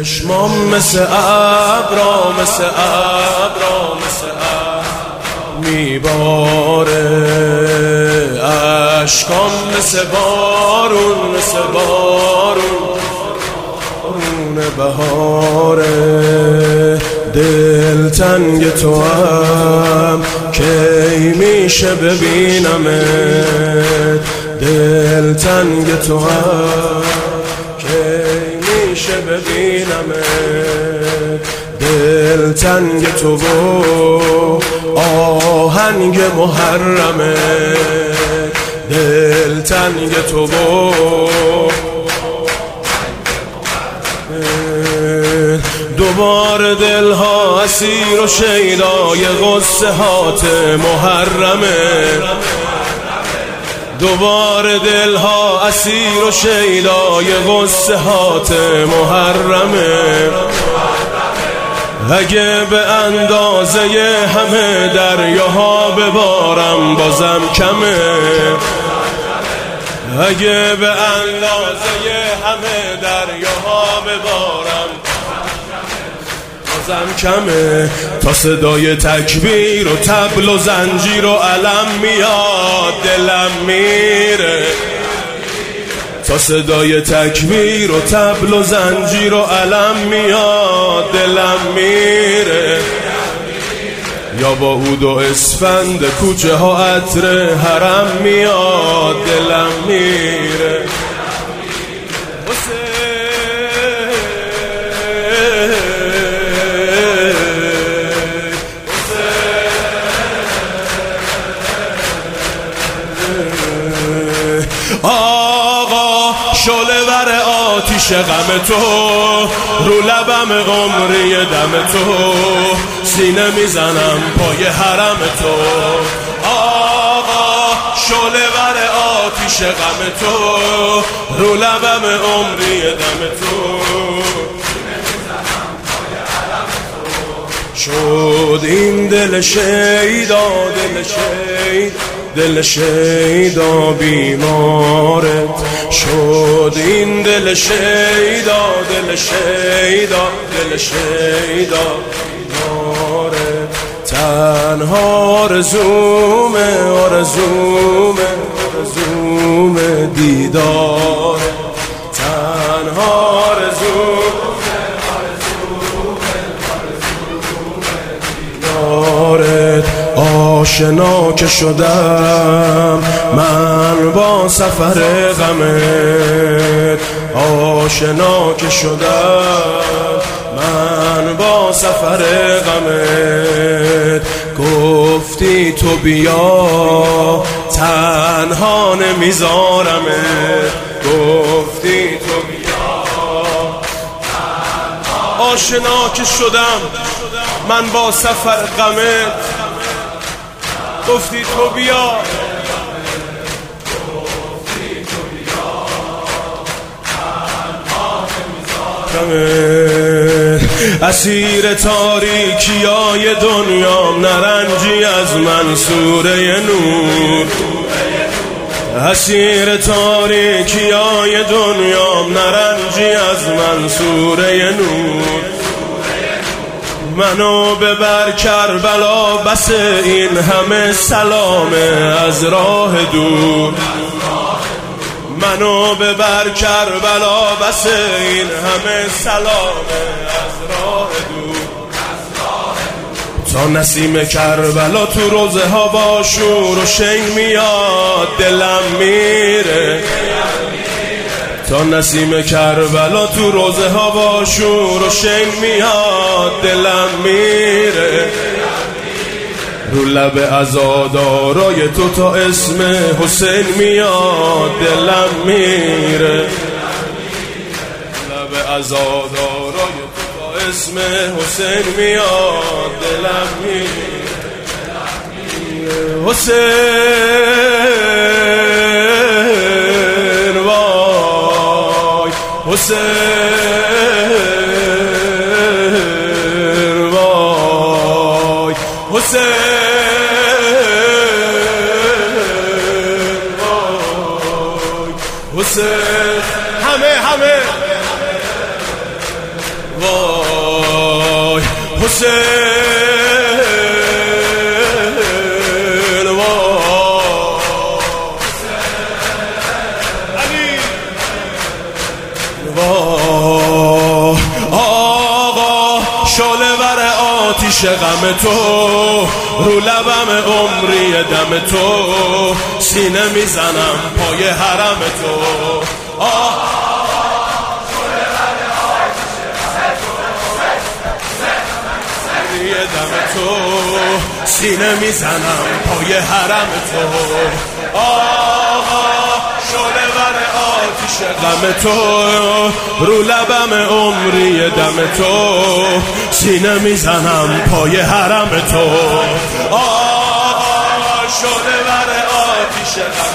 چشمام مثل ابرا مثل ابرا مثل ابر میباره، اشکام مثل بارون مثل بارون بهاره. دلتنگ تو هم کی میشه ببینمت، دلتنگ تو هم کی میشه ببینمت. دلتنگ تو و آهنگ محرمه، دلتنگ تو و دوباره دلها اسیر و شیدای غصه هات محرمه. دوباره دلها اسیر و شیدای غصه هات محرمه. اگه به اندازه همه دریاها ببارم بازم کمه، اگه به اندازه همه دریاها ببارم بازم کمه. تا صدای تکبیر و طبل و زنجیر و علم میاد دلم میره، تا صدای تکبیر و طبل و زنجیر و علم میاد دلم میره. یا با عود و اسفند کوچه ها عطر حرم میاد دلم میره. آقا شعله ور آتیش غم تو، رو لبم قمری دم تو، سینه میزنم پای حرم تو. آقا شعله ور آتیش غم تو، رو لبم عمری دم تو، شد این دل شیدا دل شید دل شیدا بیمارت، شد این دل شیدا دل شیدا دل شیدا بیمارت. تنها آرزومه آرزومه آرزومه دیدار، تنها آرزومه آرزومه دیدارت. آشنا که شدم من با سفر غمت، آشنا که شدم من با سفر غمت. گفتی تو بیا تنها نمیذارمت، گفتی تو بیا تنها. آشنا که شدم من با سفر غمت، گفتی تو بیا اسیر تاریکیای دنیام نرنجی از من سوره نور، اسیر تاریکیای دنیام نرنجی از من سوره نور. منو ببر کربلا بس این همه سلامه از راه دور، منو ببر کربلا بس این همه سلامه از راه دور. تا نسیم کربلا تو روزه ها با شور و شنگ میاد دلم میره، تا نسیم کربلا تو روزه ها با شور و شنگ میاد دلم میره. رو لب عزادارای تو تا اسم حسین میاد دلم میره، لب عزادارای تو تا اسم حسین میاد دلم میره. حسین وای حسین وای حسین حسین همه آقا شعله ور آتیش غم تو، رو لبم عمری دم تو، سینه میزنم پای حرم تو. دم تو، سینه میزنم پای حرم تو. آقا شعله ور آتیش غم تو، رو لبم عمری دم تو، سینه میزنم پای حرم تو. آقا شعله ور آتیش غم